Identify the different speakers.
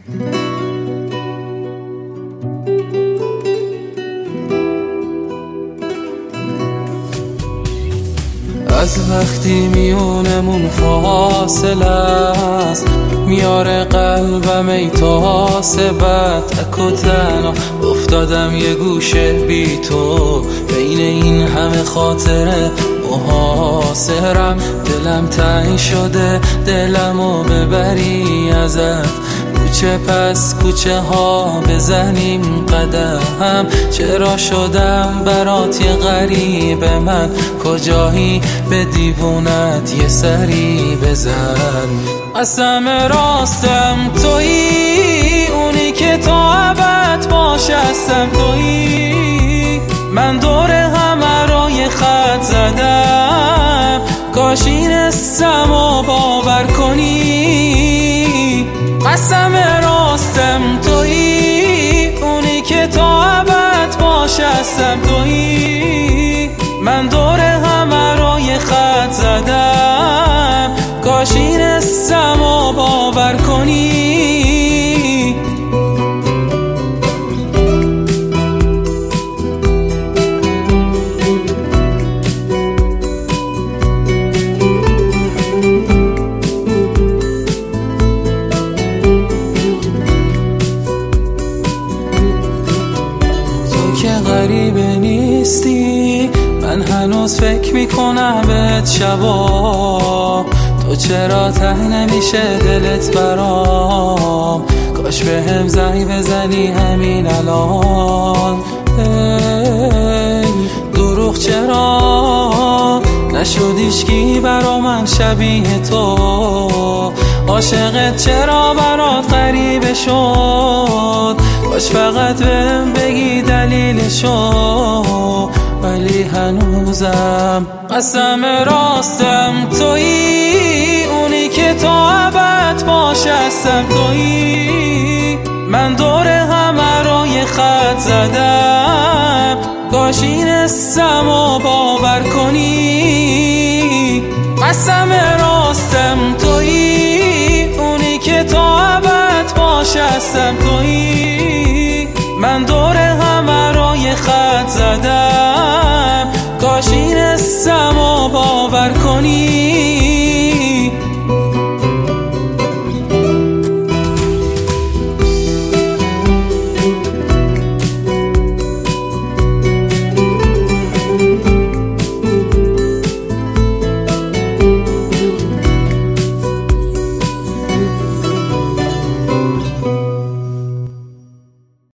Speaker 1: از وقتی میونمون فاصله است میاره قلبم ای تاسبت تک و تنها افتادم یه گوشه بی تو بین این همه خاطره محاصرم دلم تنگ شده دلمو ببری ازت کوچه پس کوچه ها بزنیم قدم چرا شدم برات یه غریب من کجایی به دیوونت یه سری بزن قسم راستم تویی اونی که تا ابد باشه هستم تویی من دور همه را یه خط زدم کاش این اسمو باور کنی قسم راستم تویی اونی که تا ابد باشه هستم تویی من دور همه را یه خط زدم کاش این اسمو باور کنی غریبه نیستی من هنوز فکر میکنم بهت شبا تو چرا ته نمیشه دلت برام کاش بهم زنگ بزنی همین الان دروغ چرا نشد هیچکی برا من شبیه تو عاشقت چرا برات غریبه شد کاش فقط بهم بگی دلیلشو ولی هنوزم قسم راستم تویی اونی که تا ابد باشه هستم تویی من دور همه را یه خط زدم کاش این اسمو باور کنی قسم راستم تویی اونی که تا ابد باشه هستم تویی من دور همه را یه خط زدم کاش این اسمو باور کنی